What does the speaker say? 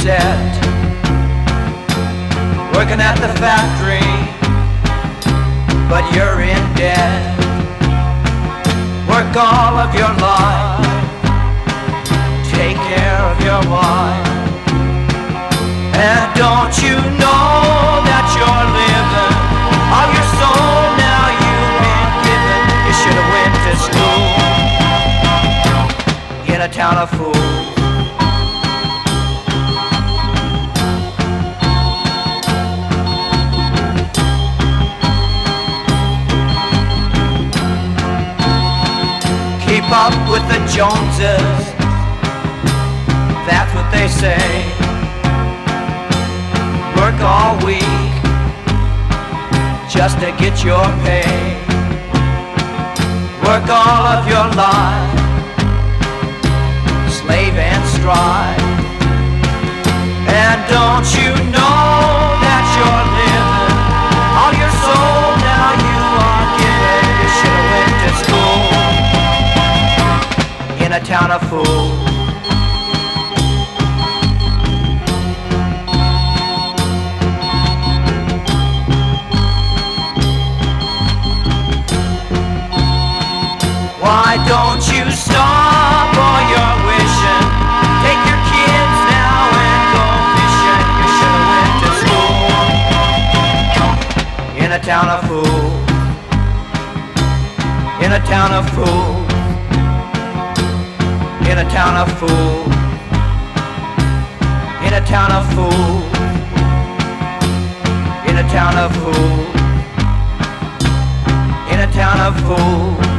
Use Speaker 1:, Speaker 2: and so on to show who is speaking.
Speaker 1: set, working at the factory, but you're in debt. Work all of your life, take care of your wife, and don't you know that you're living all your soul now you've been given? You should have went to school in a town of fools. Keep up with the Joneses, that's what they say. Work all week just to get your pay. Work all of your life, slave and strive. And don't you know that you're living all your soul now you are given? You should have went to school in a town of fools. Why don't you stop all your wishing? Take your kids now and go fishing. You should have went to school in a town of fools. In a town of fools. In a town of fools. In a town of fools. In a town of fools. In a town of fools.